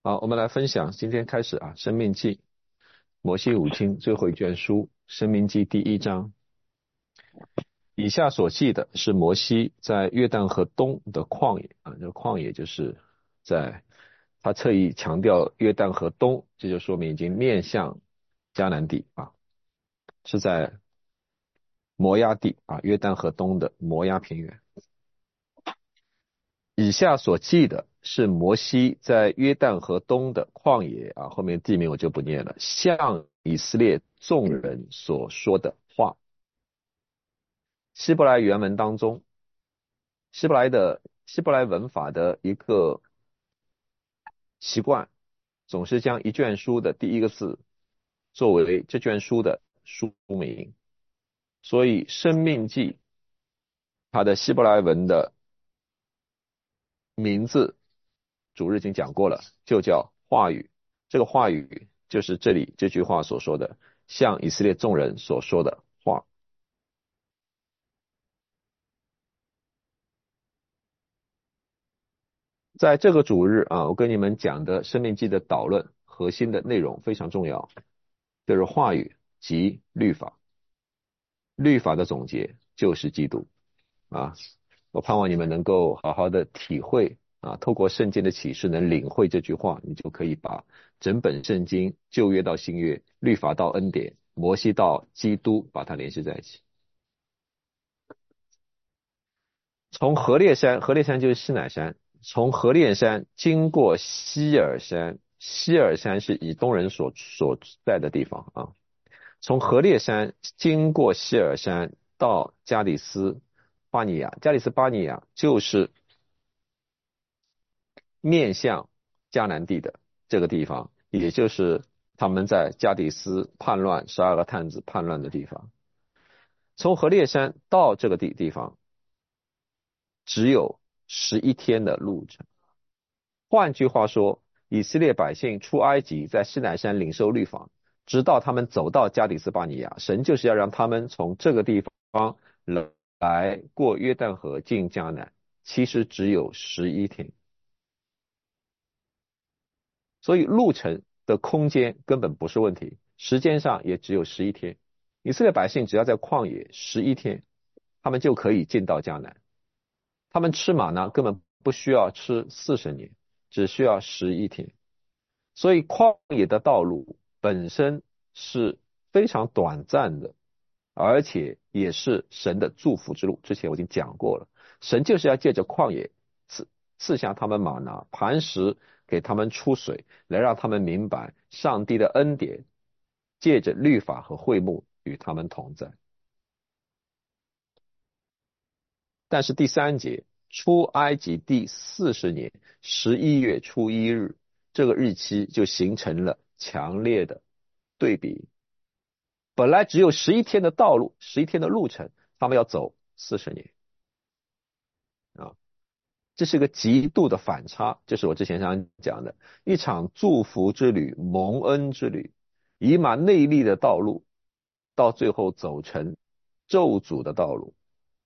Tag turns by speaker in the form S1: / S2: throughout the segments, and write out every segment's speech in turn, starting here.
S1: 好，我们来分享，今天开始《生命记》摩西五经最后一卷书《生命记》第一章。以下所记的是摩西在约旦河东的旷野这个旷野就是在他特意强调约旦河东，这就说明已经面向迦南地是在摩押地约旦河东的摩押平原。以下所记的是摩西在约旦河东的旷野后面地名我就不念了，向以色列众人所说的话。希伯来原文当中，希伯来文法的一个习惯，总是将一卷书的第一个字作为这卷书的书名，所以《生命记》它的希伯来文的名字主日已经讲过了，就叫话语。这个话语就是这里这句话所说的，向以色列众人所说的话。在这个主日我跟你们讲的生命记的导论核心的内容非常重要，就是话语及律法。律法的总结就是基督啊。我盼望你们能够好好的体会透过圣经的启示能领会这句话，你就可以把整本圣经旧约到新约，律法到恩典，摩西到基督把它联系在一起。从何烈山，何烈山就是西乃山，从何烈山经过希尔山，希尔山是以东人所在的地方从何烈山经过希尔山到加里斯巴尼亚，加里斯巴尼亚就是面向迦南地的这个地方，也就是他们在加底斯叛乱12个探子叛乱的地方。从何烈山到这个地方只有11天的路程。换句话说，以色列百姓出埃及，在西乃山领受律法，直到他们走到加底斯巴尼亚，神就是要让他们从这个地方来过约旦河进迦南，其实只有11天。所以路程的空间根本不是问题，时间上也只有11天。以色列百姓只要在旷野11天，他们就可以进到迦南。他们吃玛纳根本不需要吃40年，只需要11天。所以旷野的道路本身是非常短暂的，而且也是神的祝福之路。之前我已经讲过了，神就是要借着旷野赐下他们玛拿，磐石给他们出水，来让他们明白上帝的恩典，借着律法和会幕与他们同在。但是第3节，出埃及第40年11月初1日，这个日期就形成了强烈的对比。本来只有11天的道路，11天的路程，他们要走40年这是个极度的反差，这是我之前想讲的一场祝福之旅、蒙恩之旅，以马内利的道路，到最后走成咒诅的道路，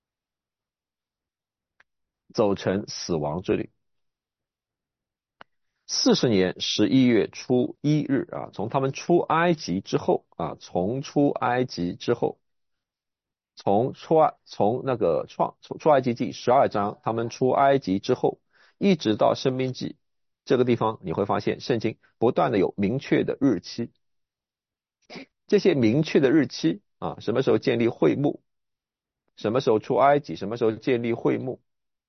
S1: 走成死亡之旅。40年11月初1日从他们出埃及之后从出埃及之后，从那个出埃及记12章，他们出埃及之后，一直到申命记这个地方，你会发现圣经不断的有明确的日期。这些明确的日期什么时候建立会幕，什么时候出埃及，什么时候建立会幕，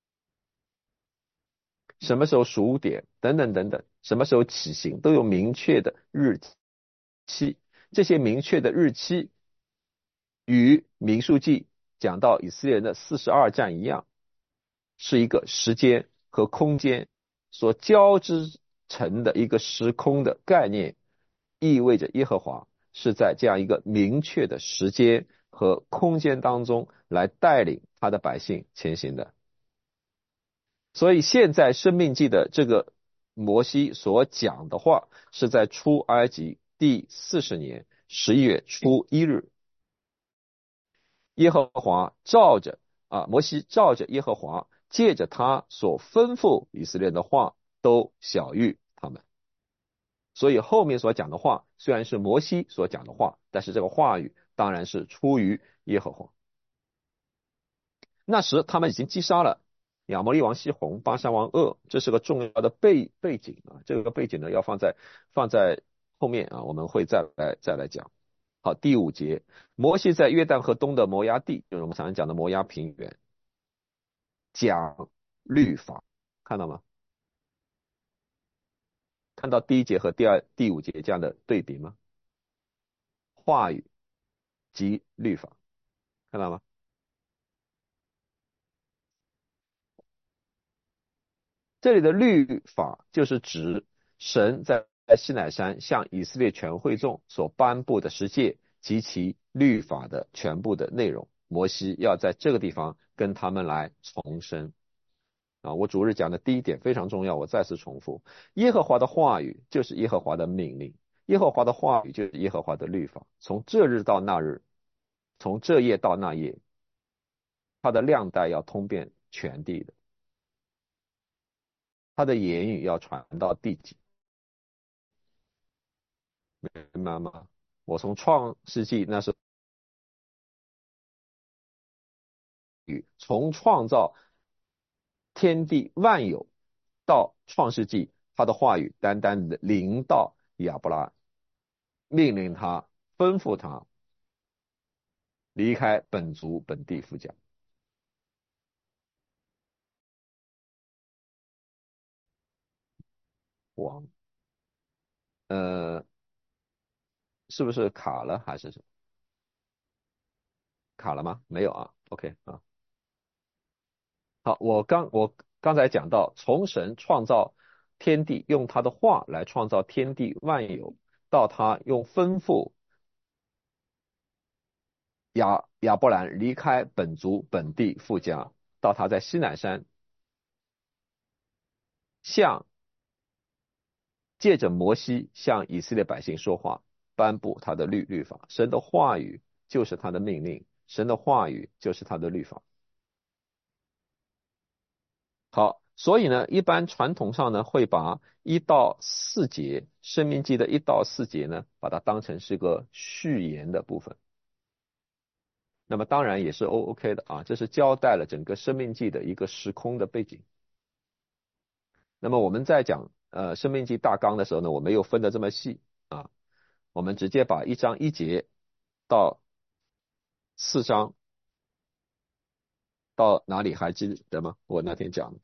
S1: 什么时候数点等等等等，什么时候起行，都有明确的日期。这些明确的日期与民数记讲到以色列人的42战一样，是一个时间和空间所交织成的一个时空的概念，意味着耶和华是在这样一个明确的时间和空间当中来带领他的百姓前行的。所以现在申命记的这个摩西所讲的话，是在出埃及第40年11月初1日，耶和华摩西照着耶和华借着他所吩咐以色列的话，都晓谕他们。 所以后面所讲的话虽然是摩西所讲的话，但是这个话语当然是出于耶和华。那时他们已经击杀了亚摩利王西宏、巴珊王噩，这是个重要的背景啊。这个背景呢要放在后面啊，我们会再来讲。好，第5节，摩西在约旦河东的摩押地，就是我们常常讲的摩押平原，讲律法，看到吗？看到第1节和第5节这样的对比吗？话语及律法，看到吗？这里的律法就是指神在西乃山向以色列全会众所颁布的十诫及其律法的全部的内容。摩西要在这个地方跟他们来重申啊，我主日讲的第1点非常重要，我再次重复，耶和华的话语就是耶和华的命令，耶和华的话语就是耶和华的律法，从这日到那日，从这夜到那夜，他的量带要通遍全地的，他的言语要传到地极。明白吗？我从创世纪那时候从创造天地万有到创世纪，他的话语单单的临到亚伯拉，命令他，吩咐他离开本族本地父家。王，呃，是不是卡了还是什么？卡了吗？没有啊。OK 啊。好，我刚才讲到，从神创造天地，用他的话来创造天地万有，到他用吩咐亚伯兰离开本族本地父家，到他在西乃山向借着摩西向以色列百姓说话，颁布他的律法。神的话语就是他的命令，神的话语就是他的律法。好，所以呢，一般传统上呢，会把1到4节《申命记》的1到4节呢，把它当成是个序言的部分。那么当然也是 OK 的啊，这是交代了整个《申命记》的一个时空的背景。那么我们在讲《申命记》大纲的时候呢，我没有分得这么细啊，我们直接把1章1节到4章到哪里还记得吗？我那天讲的。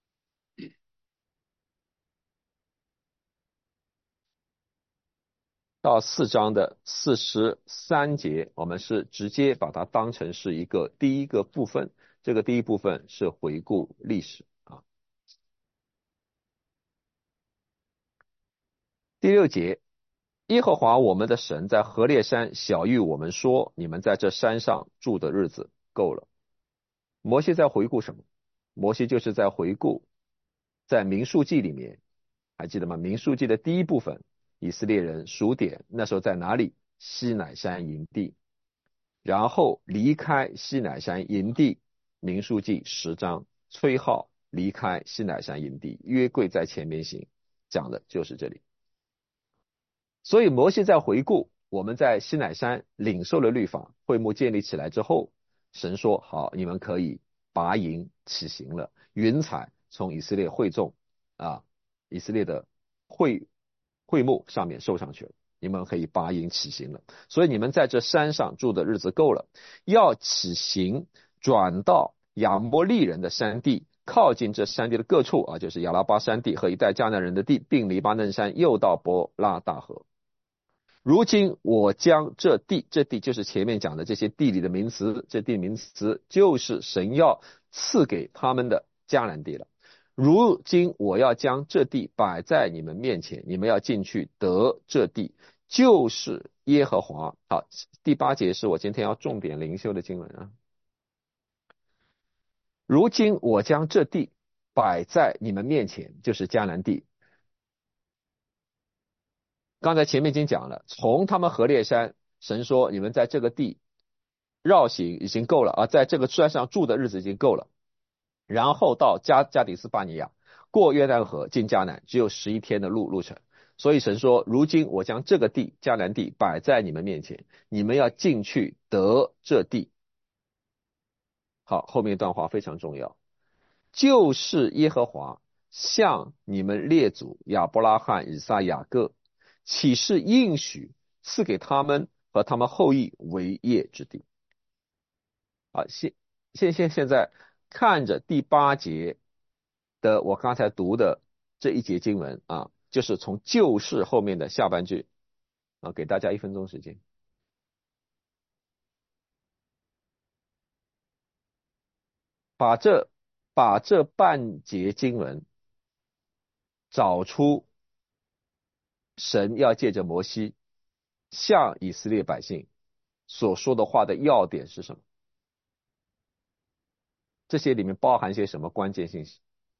S1: 到4章的43节，我们是直接把它当成是一个第一个部分，这个第一部分是回顾历史啊。第6节，耶和华我们的神在何烈山晓谕我们说，你们在这山上住的日子够了。摩西在回顾什么？摩西就是在回顾在民数记里面，还记得吗？民数记的第一部分，以色列人数点那时候在哪里？西乃山营地。然后离开西乃山营地，民数记10章，吹号离开西乃山营地，约柜在前面行，讲的就是这里。所以摩西在回顾我们在西乃山领受了律法，会幕建立起来之后，神说好，你们可以拔营起行了，云彩从以色列会众啊，以色列的会幕上面收上去了，你们可以拔营起行了。所以你们在这山上住的日子够了，要起行转到亚摩利人的山地，靠近这山地的各处啊，就是亚拉巴山地和一带迦南人的地，并黎巴嫩山，又到伯拉大河。如今我将这地，这地就是前面讲的这些地理的名词，这地名词就是神要赐给他们的迦南地了。如今我要将这地摆在你们面前，你们要进去得这地，就是耶和华。好，第8节是我今天要重点灵修的经文啊。如今我将这地摆在你们面前，就是迦南地。刚才前面已经讲了，从他们何烈山，神说你们在这个地绕行已经够了啊，在这个山上住的日子已经够了。然后到加底斯巴尼亚，过约旦河进迦南，只有11天的路程。 所以神说，如今我将这个地迦南地摆在你们面前，你们要进去得这地。好，后面一段话非常重要，就是耶和华向你们列祖亚伯拉罕、以撒、雅各起誓应许赐给他们和他们后裔为业之地。啊，现在看着第八节的我刚才读的这一节经文啊，就是从旧事后面的下半句啊，给大家1分钟时间，把这半节经文找出神要借着摩西向以色列百姓所说的话的要点是什么？这些里面包含些什么关键信息？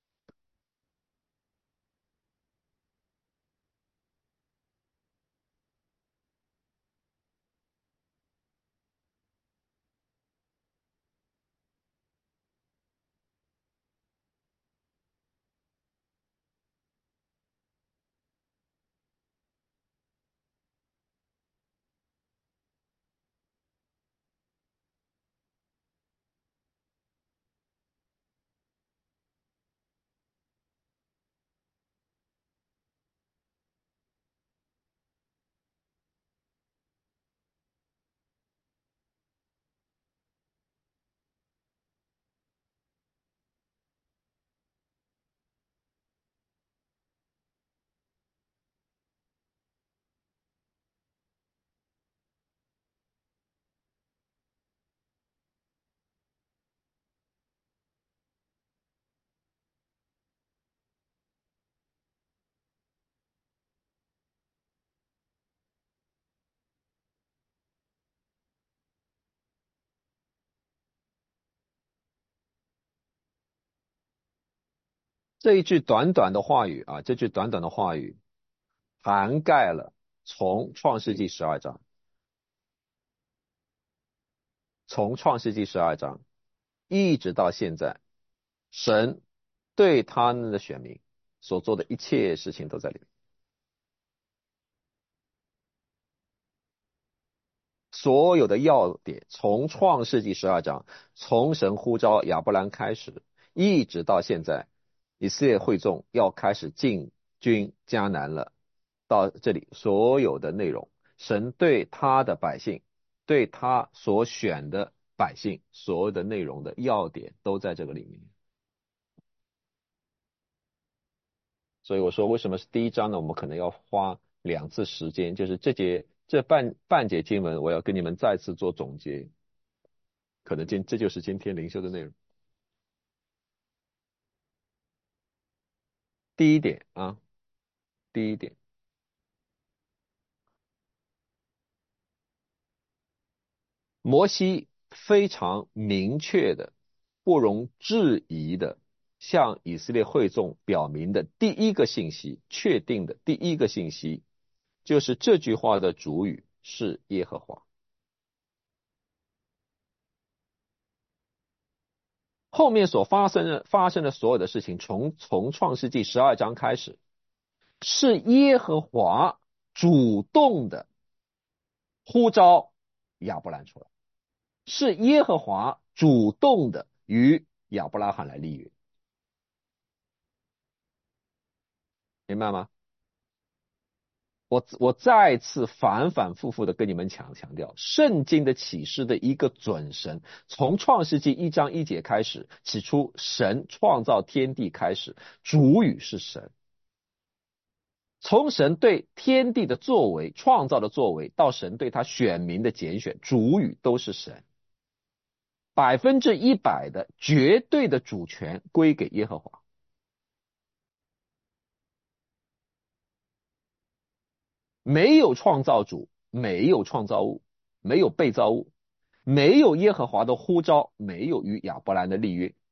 S1: 这一句短短的话语啊，这句短短的话语涵盖了从创世纪十二章，从创世纪十二章一直到现在，神对他们的选民所做的一切事情都在里面。所有的要点，从创世纪十二章，从神呼召亚伯兰开始，一直到现在，以色列会众要开始进军迦南了。到这里，所有的内容，神对他的百姓，对他所选的百姓，所有的内容的要点都在这个里面。所以我说，为什么是第一章呢？我们可能要花2次时间，就是这半节经文，我要跟你们再次做总结。可能这就是今天灵修的内容。第一点啊，第一点，摩西非常明确的、不容置疑的向以色列会众表明的第一个信息，确定的第一个信息，就是这句话的主语是耶和华。后面所发生的所有的事情，从创世纪12章开始，是耶和华主动的呼召亚伯兰出来。是耶和华主动的与亚伯拉罕来立约，明白吗？我再次反反复复的跟你们强调，圣经的启示的一个准神，从创世纪1章1节开始，起初神创造天地开始，主语是神。从神对天地的作为、创造的作为，到神对他选民的拣选，主语都是神。100%的绝对的主权归给耶和华。没有创造主，没有创造物，没有被造物，没有耶和华的呼召，没有与亚伯兰的立约。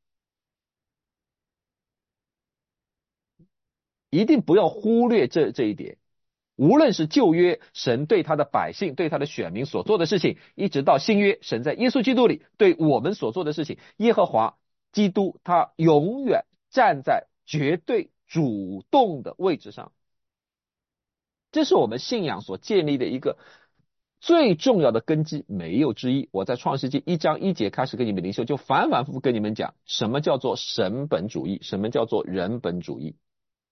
S1: 一定不要忽略这一点。无论是旧约神对他的百姓、对他的选民所做的事情，一直到新约神在耶稣基督里对我们所做的事情，耶和华基督他永远站在绝对主动的位置上。 这是我们信仰所建立的一个最重要的根基，没有之一。我在创世纪1章1节开始跟你们灵修，就反反复复跟你们讲，什么叫做神本主义，什么叫做人本主义。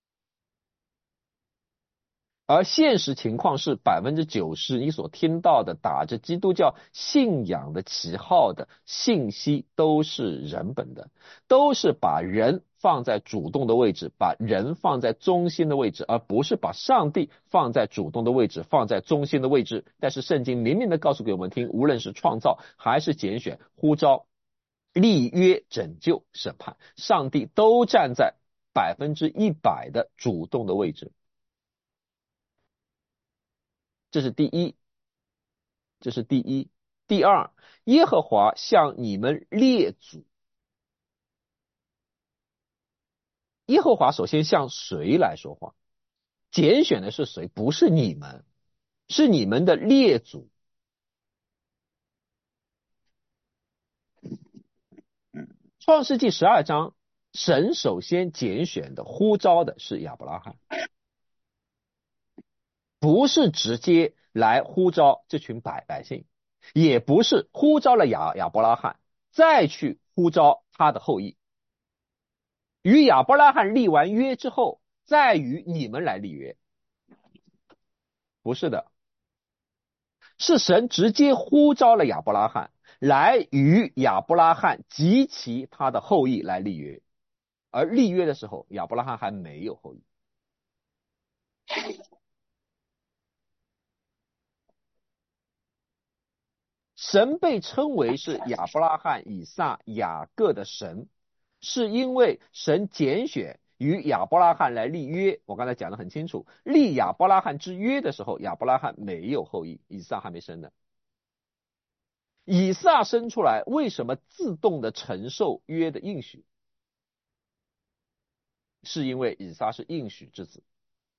S1: 而现实情况是90%你所听到的打着基督教信仰的旗号的信息都是人本的，都是把人放在主动的位置，把人放在中心的位置，而不是把上帝放在主动的位置，放在中心的位置。但是圣经明明的告诉给我们听，无论是创造还是拣选、呼召、立约、拯救、审判，上帝都站在100%的主动的位置。这是第一，这是第一。第二，耶和华向你们列祖，耶和华首先向谁来说话？拣选的是谁？不是你们，是你们的列祖。创世纪12章，神首先拣选的、呼召的是亚伯拉罕，不是直接来呼召这群百姓，也不是呼召了亚伯拉罕，再去呼召他的后裔。与亚伯拉罕立完约之后，再与你们来立约，不是的，是神直接呼召了亚伯拉罕，来与亚伯拉罕及其他的后裔来立约。而立约的时候，亚伯拉罕还没有后裔。神被称为是亚伯拉罕、以撒、雅各的神，是因为神拣选与亚伯拉罕来立约。我刚才讲得很清楚，立亚伯拉罕之约的时候，亚伯拉罕没有后裔，以撒还没生呢。以撒生出来，为什么自动的承受约的应许？是因为以撒是应许之子。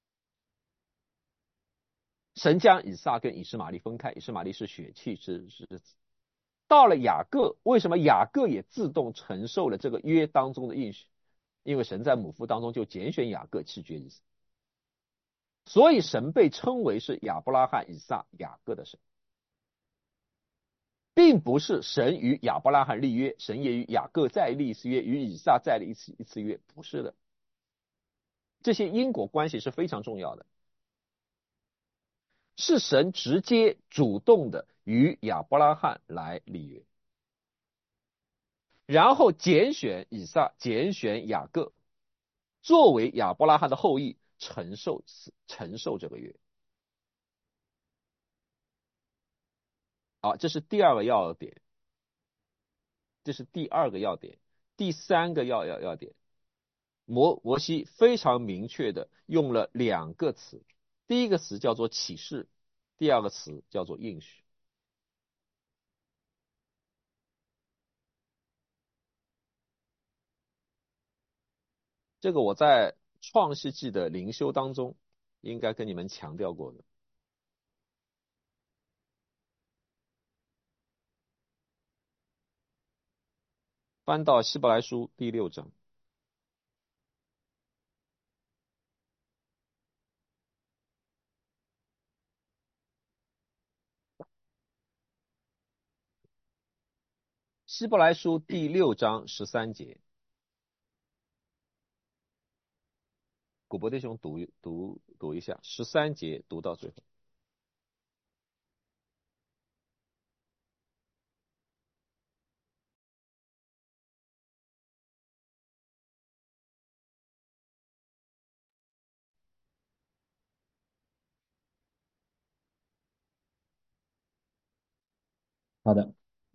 S1: 神将以撒跟以实玛利分开，以实玛利是血气之子。到了雅各，为什么雅各也自动承受了这个约当中的应许？因为神在母腹当中就拣选雅各弃绝以撒，所以神被称为是亚伯拉罕、以撒、雅各的神，并不是神与亚伯拉罕立约，神也与雅各再立一次约，与以撒再立一次约，不是的。这些因果关系是非常重要的，是神直接主动的与亚伯拉罕来立约，然后拣选以撒，拣选雅各，作为亚伯拉罕的后裔，承受这个约。好，这是第二个要点，这是第二个要点。第三个要点，摩西非常明确的用了2个词，第一个词叫做启示，第二个词叫做应许。这个我在创世纪的灵修当中应该跟你们强调过的。翻到希伯来书第6章。希伯来书第6章13节，古博弟兄读一下13节，读到最后。
S2: 好的，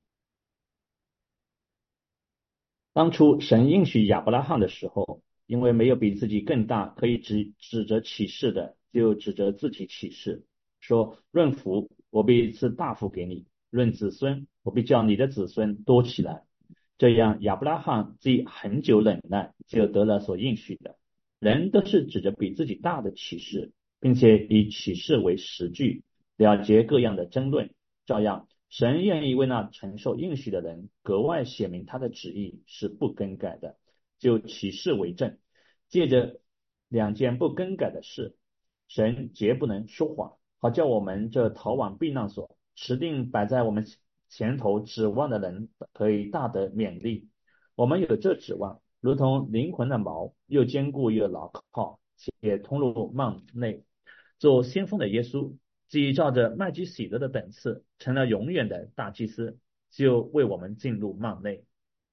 S2: 当初神应许亚伯拉罕的时候，因为没有比自己更大可以指着启示的，就指着自己启示，说：论福，我必赐大福给你；论子孙，我必叫你的子孙多起来。这样，亚伯拉罕既很久忍耐，就得了所应许的。人都是指着比自己大的启示，并且以启示为实据，了结各样的争论。照样，神愿意为那承受应许的人格外写明他的旨意是不更改的，就启示为证，借着2件不更改的事， 神绝不能说谎，好叫我们这逃往避难所，持定摆在我们前头指望的人可以大得勉励。我们有这指望，如同灵魂的锚，又坚固又牢靠，且通入幔内。做先锋的耶稣，既照着麦基洗德的等次，成了永远的大祭司，就为我们进入幔内。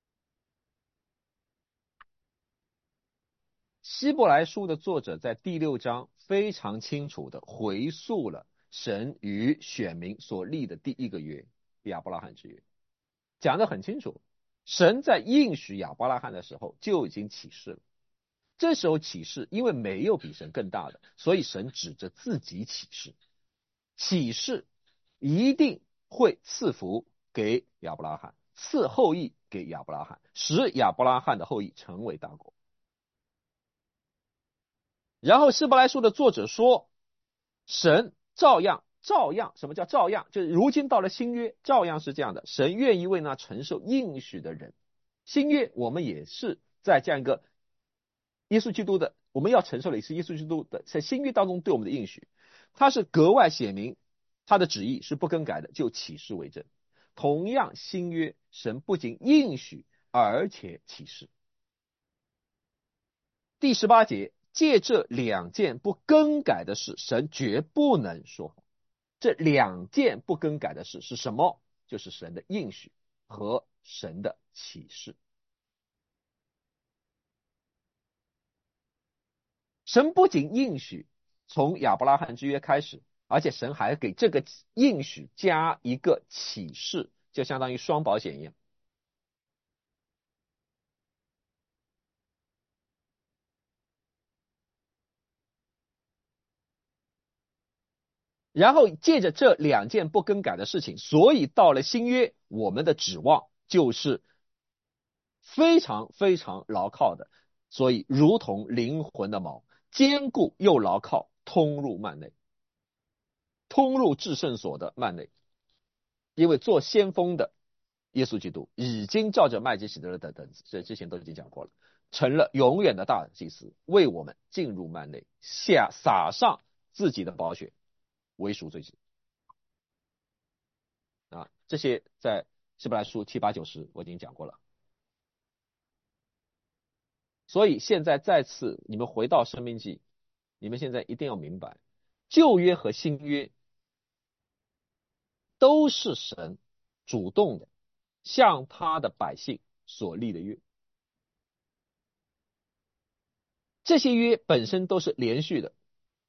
S1: 希伯来书的作者在第6章非常清楚的回溯了神与选民所立的第一个约，亚伯拉罕之约，讲得很清楚。神在应许亚伯拉罕的时候就已经启示了，这时候启示因为没有比神更大的，所以神指着自己启示，启示一定会赐福给亚伯拉罕，赐后裔给亚伯拉罕，使亚伯拉罕的后裔成为大国。然后希伯来书的作者说，神照样，什么叫照样？就是如今到了新约，照样是这样的，神愿意为那承受应许的人。新约我们也是在这样一个耶稣基督的，我们要承受的也是耶稣基督的在新约当中对我们的应许，他是格外写明他的旨意是不更改的，就启示为证。同样新约神不仅应许而且启示。第18节，借这2件不更改的事，神绝不能说谎。这2件不更改的事是什么？就是神的应许和神的启示。神不仅应许从亚伯拉罕之约开始，而且神还给这个应许加一个启示，就相当于双保险一样。然后借着这2件不更改的事情，所以到了新约，我们的指望就是非常非常牢靠的，所以如同灵魂的锚，坚固又牢靠，通入幔内，通入至圣所的幔内。因为做先锋的耶稣基督已经照着麦基洗德的等次，这之前都已经讲过了，成了永远的大祭司，为我们进入幔内，撒上自己的宝血，为赎罪祭。这些在希伯来书7、8、9、10我已经讲过了。所以现在再次你们回到申命记，你们现在一定要明白，旧约和新约都是神主动的向他的百姓所立的约，这些约本身都是连续的，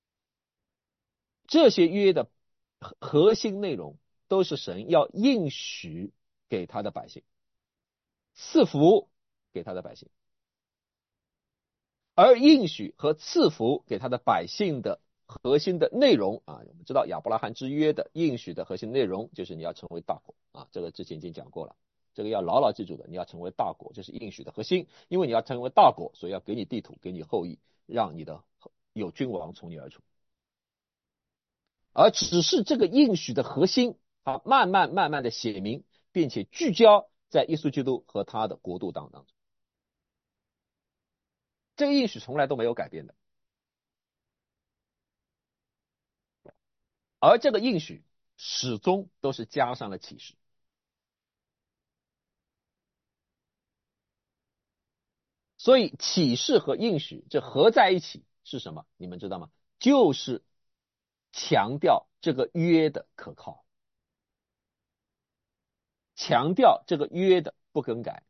S1: 这些约的核心内容都是神要应许给他的百姓，赐福给他的百姓。而应许和赐福给他的百姓的核心的内容我们知道亚伯拉罕之约的应许的核心内容就是你要成为大国这个之前已经讲过了，这个要牢牢记住的，你要成为大国，这是应许的核心，因为你要成为大国，所以要给你地土，给你后裔，让你的有君王从你而出。而只是这个应许的核心慢慢的写明，并且聚焦在耶稣基督和他的国度当中，这个应许从来都没有改变的。而这个应许始终都是加上了启示，所以启示和应许这合在一起是什么？你们知道吗？就是强调这个约的可靠，强调这个约的不更改。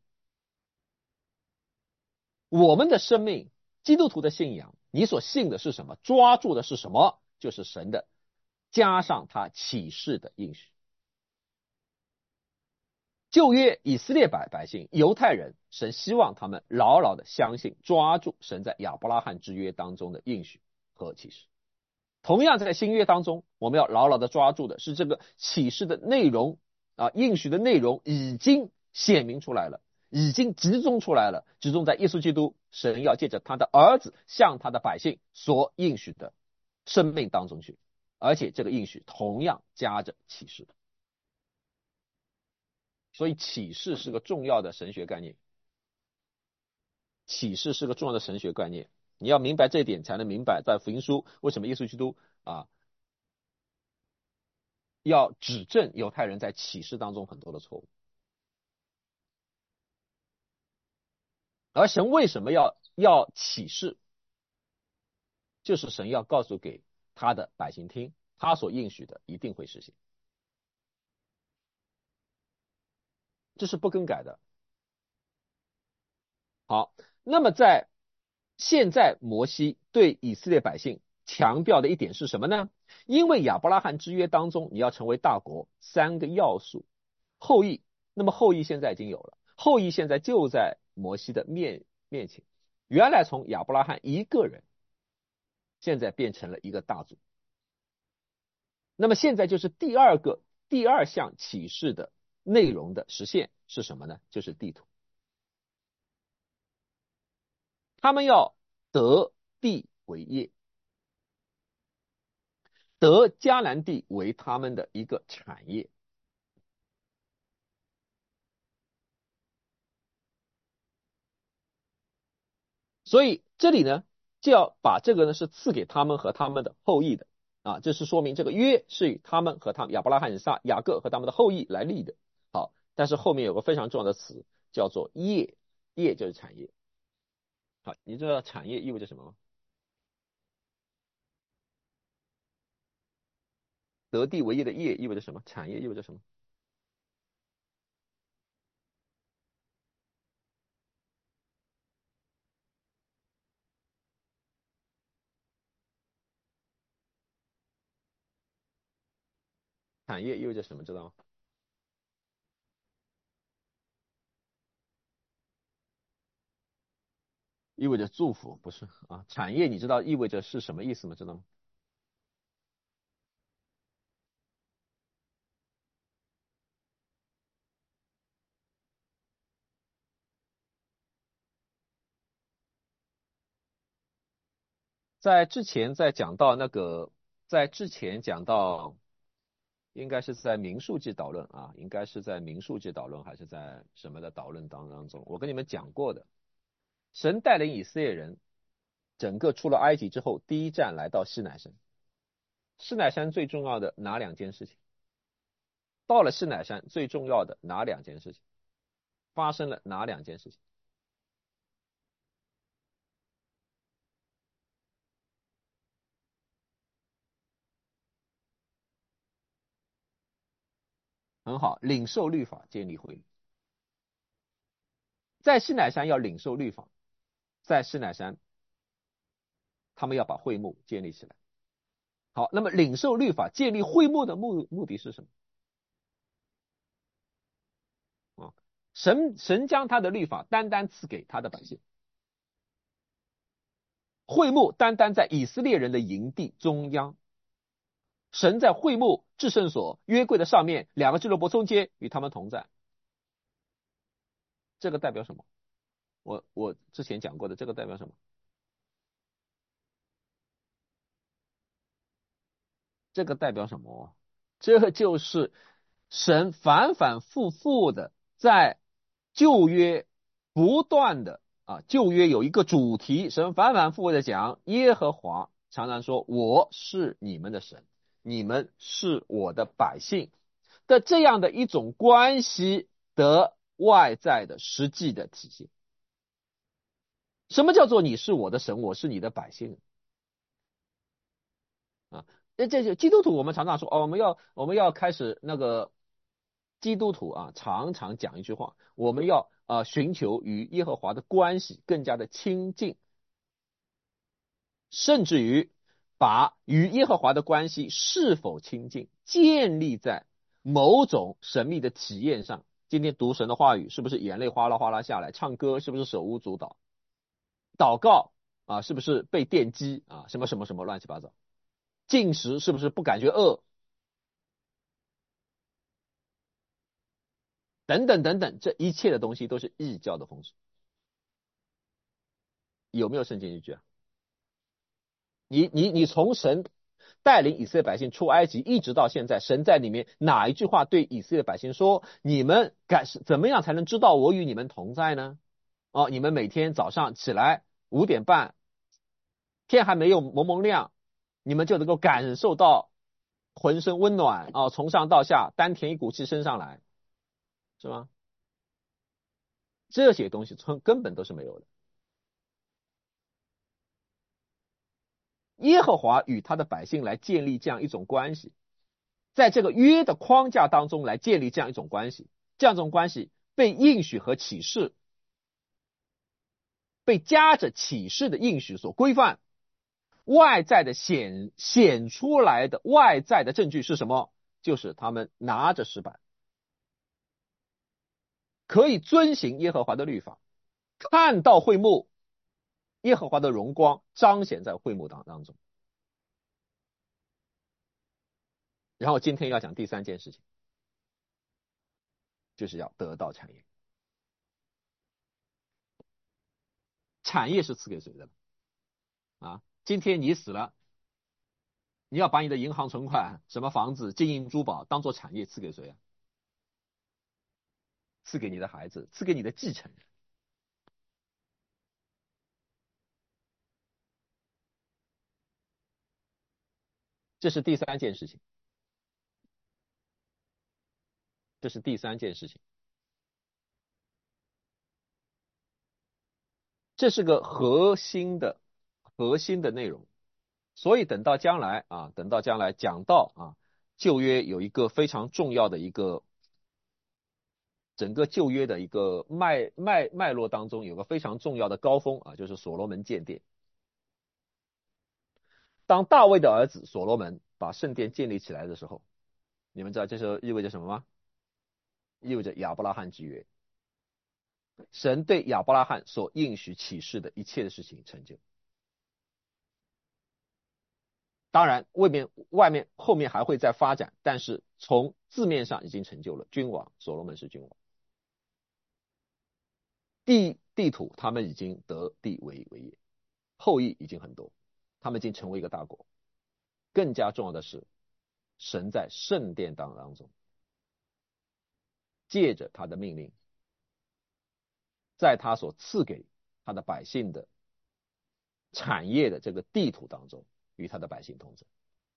S1: 我们的生命，基督徒的信仰，你所信的是什么？抓住的是什么？就是神的加上他启示的应许。旧约以色列百姓犹太人，神希望他们牢牢的相信抓住神在亚伯拉罕之约当中的应许和启示。同样在新约当中，我们要牢牢的抓住的是这个启示的内容应许的内容已经显明出来了，已经集中出来了，集中在耶稣基督，神要借着他的儿子向他的百姓所应许的生命当中去，而且这个应许同样加着启示。所以启示是个重要的神学概念，启示是个重要的神学概念。 你要明白这一点，才能明白在福音书为什么耶稣基督要指正犹太人在启示当中很多的错误，而神为什么要启示，就是神要告诉给他的百姓听，他所应许的一定会实现，这是不更改的。好，那么在现在摩西对以色列百姓强调的一点是什么呢？因为亚伯拉罕之约当中，你要成为大国三个要素，后裔，那么后裔现在已经有了，后裔现在就在摩西的面前。原来从亚伯拉罕一个人，现在变成了一个大族。那么现在就是第二项启示的内容的实现是什么呢？就是地图。他们要得地为业，得迦南地为他们的一个产业。所以这里呢，就要把这个呢是赐给他们和他们的后裔的这是说明这个约是以他们和他们亚伯拉罕、以撒、雅各和他们的后裔来立的。好，但是后面有个非常重要的词叫做业，业就是产业。好，你知道产业意味着什么吗？得地为业的业意味着什么？产业意味着什么？产业意味着什么？知道吗？意味着祝福，不是产业你知道意味着是什么意思吗？知道吗？在之前在讲到在之前讲到，应该是在民数记导论应该是在民数记导论还是在什么的导论当中，我跟你们讲过的，神带领以色列人整个出了埃及之后，第一站来到西乃山。西乃山最重要的哪两件事情？到了西乃山最重要的哪两件事情？发生了哪两件事情？很好，领受律法，建立会幕。在西乃山要领受律法，在西乃山他们要把会幕建立起来。好，那么领受律法、建立会幕的目的是什么神将他的律法单单赐给他的百姓，会幕单单在以色列人的营地中央，神在会幕至圣所约柜的上面，两个基路伯中间与他们同在。这个代表什么？我之前讲过的，这个代表什么？这个代表什么？这就是神反反复复的在旧约不断的旧约有一个主题，神反反复复的讲，耶和华常常说我是你们的神，你们是我的百姓的这样的一种关系的外在的实际的体现。什么叫做你是我的神，我是你的百姓这就基督徒，我们常常说我们要开始基督徒常常讲一句话，我们要寻求与耶和华的关系更加的亲近，甚至于把与耶和华的关系是否亲近建立在某种神秘的体验上。今天读神的话语，是不是眼泪哗啦哗啦下来？唱歌是不是手舞足蹈？祷告是不是被电击什么什么什么乱七八糟？进食是不是不感觉饿？等等等等，这一切的东西都是异教的风俗。有没有圣经依据啊？你从神带领以色列百姓出埃及一直到现在，神在里面哪一句话对以色列百姓说，你们怎么样才能知道我与你们同在呢？你们每天早上起来5点半天还没有蒙蒙亮，你们就能够感受到浑身温暖啊，从上到下丹田一股气升上来，是吗？这些东西从根本都是没有的。耶和华与他的百姓来建立这样一种关系，在这个约的框架当中来建立这样一种关系，这样一种关系被应许和启示，被夹着启示的应许所规范。外在的显出来的外在的证据是什么？就是他们拿着石板，可以遵行耶和华的律法，看到会幕，耶和华的荣光彰显在会幕当中。然后今天要讲第三件事情，就是要得到产业。产业是赐给谁的啊？今天你死了，你要把你的银行存款、什么房子、金银珠宝当做产业赐给谁啊？赐给你的孩子，赐给你的继承人。这是第三件事情，这是第三件事情，这是个核心的内容。所以等到将来啊，等到将来讲到啊，旧约有一个非常重要的一个整个旧约的一个脉络当中，有个非常重要的高峰啊，就是所罗门建殿。当大卫的儿子所罗门把圣殿建立起来的时候，你们知道这时候意味着什么吗？意味着亚伯拉罕之约，神对亚伯拉罕所应许启示的一切的事情成就。当然，外面后面还会再发展，但是从字面上已经成就了君王，所罗门是君王。地土他们已经得地为业，后裔已经很多，他们已经成为一个大国。更加重要的是，神在圣殿当中，借着他的命令，在他所赐给他的百姓的产业的这个地土当中，与他的百姓同在。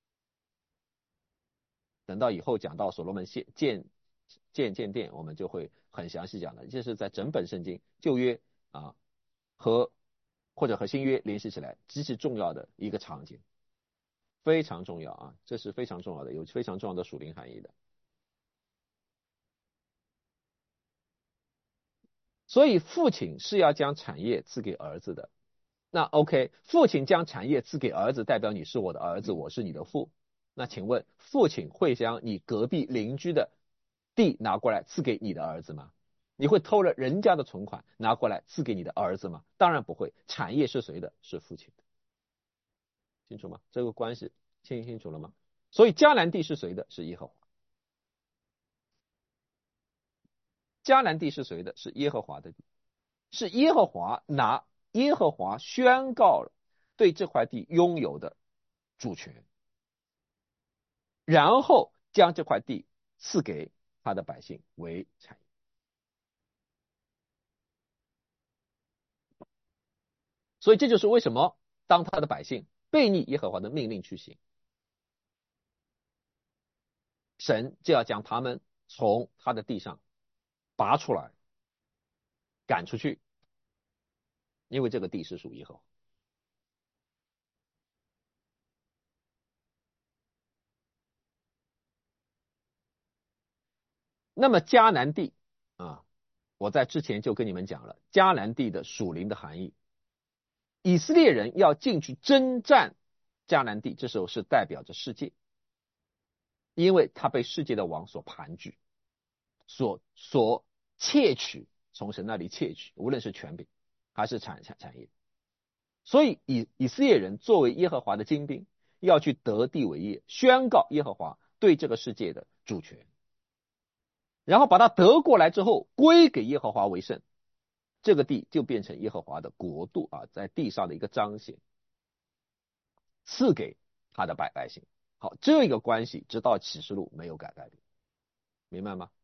S1: 等到以后讲到所罗门建殿，我们就会很详细讲的。这是在整本圣经旧约啊或者和新约联系起来极其重要的一个场景，非常重要啊，这是非常重要的，有非常重要的属灵含义的。所以父亲是要将产业赐给儿子的。那 OK， 父亲将产业赐给儿子，代表你是我的儿子，我是你的父。那请问，父亲会将你隔壁邻居的地拿过来赐给你的儿子吗？你会偷了人家的存款拿过来赐给你的儿子吗？当然不会。产业是谁的？是父亲的。清楚吗？这个关系清楚了吗？所以迦南地是谁的？是耶和华。迦南地是谁的？是耶和华的地。是耶和华宣告了对这块地拥有的主权，然后将这块地赐给他的百姓为产业。所以这就是为什么当他的百姓背逆耶和华的命令去行，神就要将他们从他的地上拔出来，赶出去，因为这个地是属耶和华。那么迦南地啊，我在之前就跟你们讲了迦南地的属灵的含义。以色列人要进去征战迦南地，这时候是代表着世界，因为他被世界的王所盘踞，所窃取，从神那里窃取，无论是权柄还是产业。所以以色列人作为耶和华的精兵，要去得地为业，宣告耶和华对这个世界的主权，然后把它得过来之后归给耶和华为圣，这个地就变成耶和华的国度啊，在地上的一个彰显，赐给他的百姓。好，这个关系直到启示录没有改变，明白吗？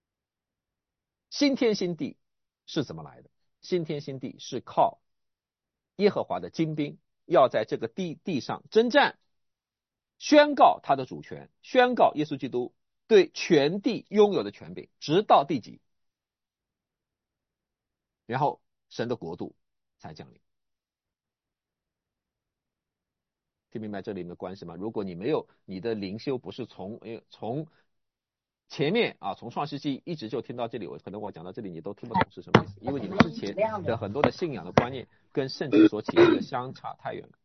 S1: 新天新地是怎么来的？新天新地是靠耶和华的精兵要在这个地上征战，宣告他的主权，宣告耶稣基督对全地拥有的权柄，直到地极，然后神的国度才降临。听明白这里面的关系吗？如果你没有你的灵修不是从前面啊，从创世纪一直就听到这里，可能我讲到这里你都听不懂是什么意思，因为你们之前的很多的信仰的观念跟圣经所启示的相差太远了。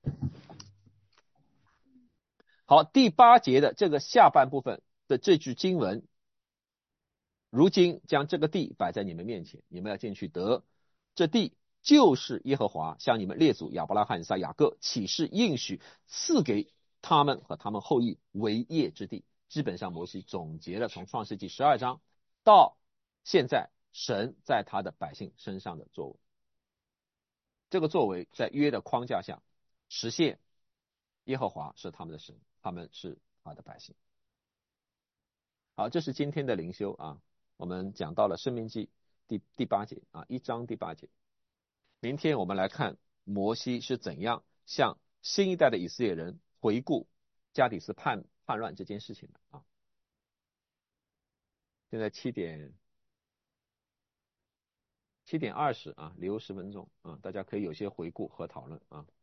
S1: 好，第8节的这个下半部分的这句经文，如今将这个地摆在你们面前，你们要进去得。这地就是耶和华向你们列祖亚伯拉罕、以撒、雅各起誓应许赐给他们和他们后裔为业之地。基本上摩西总结了从创世纪12章到现在神在他的百姓身上的作为，这个作为在约的框架下实现，耶和华是他们的神，他们是他的百姓。好，这是今天的灵修啊，我们讲到了申命记第8节啊，1章第8节。明天我们来看摩西是怎样向新一代的以色列人回顾加底斯叛乱这件事情的啊。现在7点20啊，留10分钟啊，大家可以有些回顾和讨论啊。